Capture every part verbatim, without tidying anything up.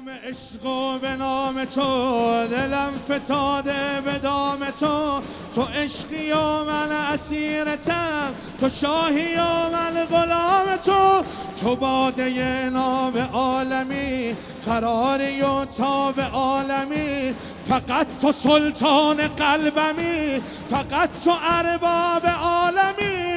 عشق و به نام تو دلم فتاده به دام تو، تو عشقی و من اسیرتم، تو شاهی و من غلام تو، تو باده ناب عالمی قراری و تاب عالمی، فقط تو سلطان قلبمی، فقط تو ارباب عالمی.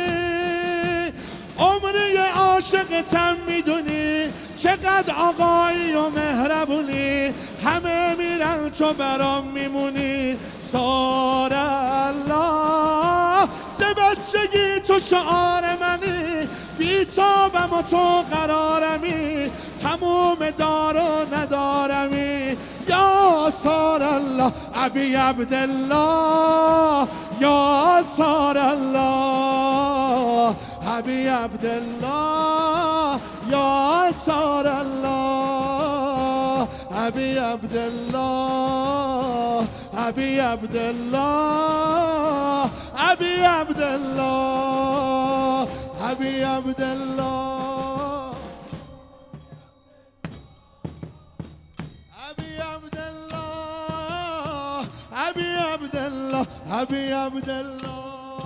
عمری عاشقتم میدونی چقدر آقایی و مهربونی، همه میرن تو برام میمونی سار الله. ز بچگی تو شعار منی، بیتابم و تو قرارمی، تموم دار و ندارمی یا سار الله. ابی عبدالله یا سار الله، ابی عبدالله یا سار الله، ابی عبدالله، ابی عبدالله، ابی عبدالله، ابی عبدالله، ابی عبدالله، ابی عبدالله، ابی عبدالله.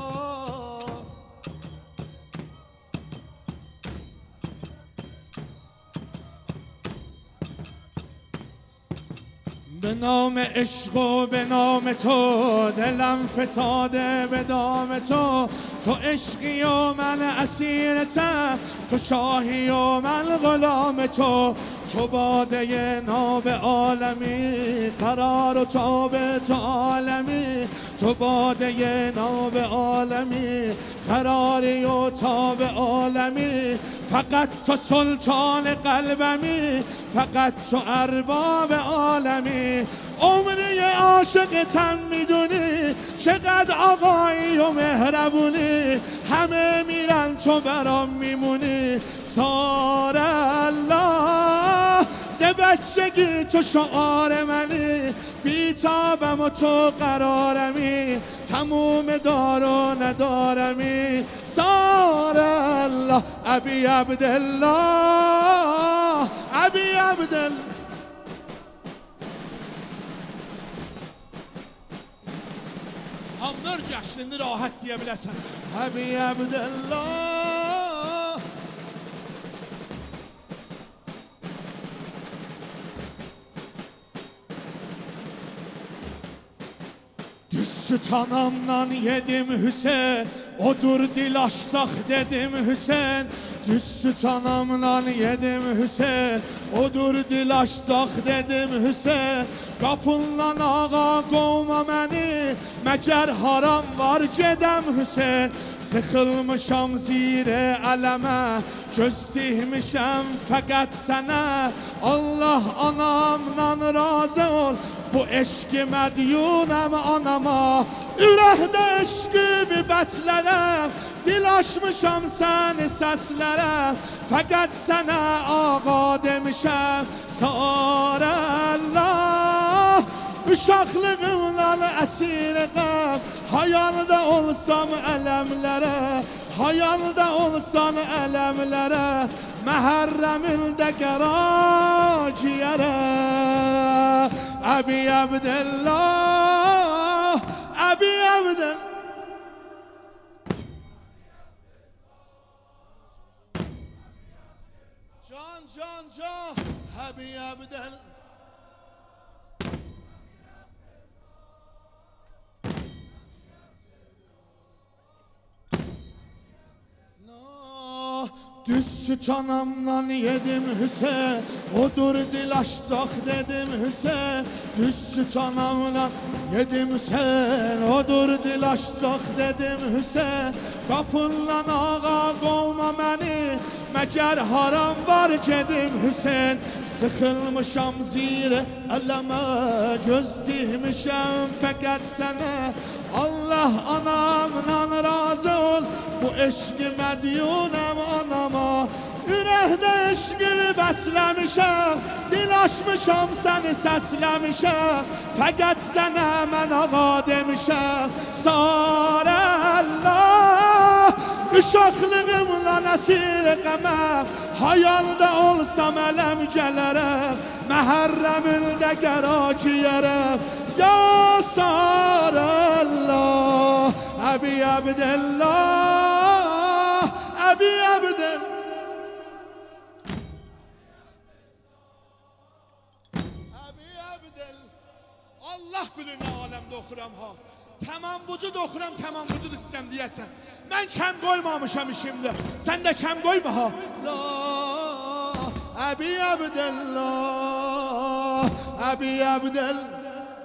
به نام عشق و به نام تو دلم فتاده به دام تو، تو عشقی و من اسیرتم، تو شاهی و من غلام تو، تو باده ناب عالمی قرار و تاب تو عالمی، تو باده ناب عالمی قراری و تاب عالمی، فقط تو سلطان قلبمی، فقط تو ارباب عالمی. عمری عاشقتم میدونی چقدر آقایی و مهربونی، همه میرن تو برام میمونی سار الله. ز بچگی تو شعار منی، بیتابم و تو قرارمی، تموم دار و ندارمی سار الله. ابی عبدالله، ابی عبدالله. Hamlar yaşlını rahat diyebilirsin. Abi Abdullah. Düz süt anamdan yedim Hüseyin, odur dil açsak dedim Hüseyin. Düz süt anamdan yedim Hüseyin, odur dil açsak dedim Hüseyin. Qapından ağa qovma məni, məgər haram var gedəm Hüseyin. Sıxılmışam zirə ələmə, göz dikmişəm fəqət sənə. Allah anamdan razı ol, bu eşqi mədyunəm anama. Ürəkdə eşqimi bəslərəm, dil açmışam səni səslərəm. Fəqət sənə ağa demişəm sar Allah. Uşaqlığımdan əsirəm, hayalda olsam ələmlərə, hayalda olsan ələmlərə, məhərrəmində qərar ciyərə. Əbi Abdullah, Əbi Abdullah. Can, can, can, Əbi Abdullah. Düz süt anamdan yedim Hüseyin, odur dil açsak dedim Hüseyin. Düz süt anamdan yedim Hüseyin, odur dil açsak dedim Hüseyin. Qapından ağa qovma məni, məgər haram var gedim Hüseyin. Sıxılmışam zirə ələmə, göz dikmişəm fəqət sənə. Allah anamdan razı ol, bu eşqi mədyunəm anama. Ürəkdə eşqimi bəsləmişəm, dil açmışam səni səsləmişəm. Fəqət sənə mən ağa demişəm sar Allah. Uşaqlığımla əsir qəməm, hayalda olsam ələm gələrəm. محرم دگرا کیرم یا سار الله ابی عبدالله ابی عبدالله ابی عبدالله Allah bilir ne alemde okuram ha. Tamam vücud okuram, tamam vücud istem diyesen. Ben kem koymamışam işimde. Sen de kem koyma ha. La Abi Abdullah Abi Abdullah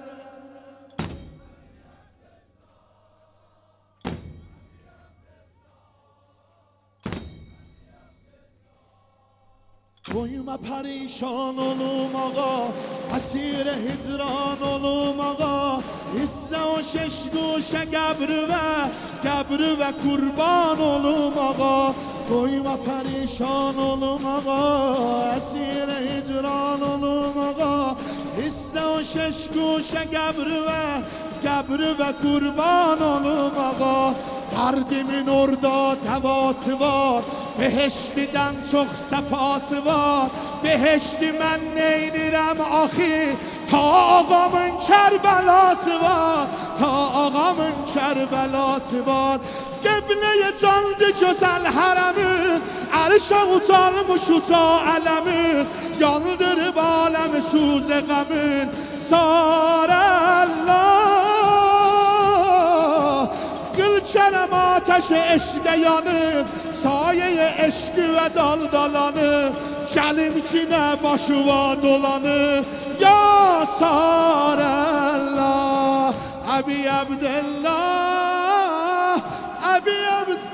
Boyuma perişan olum ağa Esir hicran olum ağa İsle o şeş guşe gebri ve Gebri ve kurban olum ağa Boyuma perişan olum ağa Esir hicran olum ağa İsle o şeş guşe gebri ve Gebri ve kurban olum ağa Derdimin orada devası var Beheştiden çok sefası var Beheşti mən neynirəm axı Ta ağamın Kərbəlası var Ta ağamın Kərbəlası var Qibləyə candı gözəl hərəmin Ərşə ucalmış uca ələmin Yandırıb aləmi suzə qəmin Sarəllah Gülçərəm ateşi eşqə yanıb Sayeyi eşqi və daldalanıb Gəlim ki nə başı var dolanıb Ya Sarəllah Əbi Əbdəllah Əbi Əbdəllah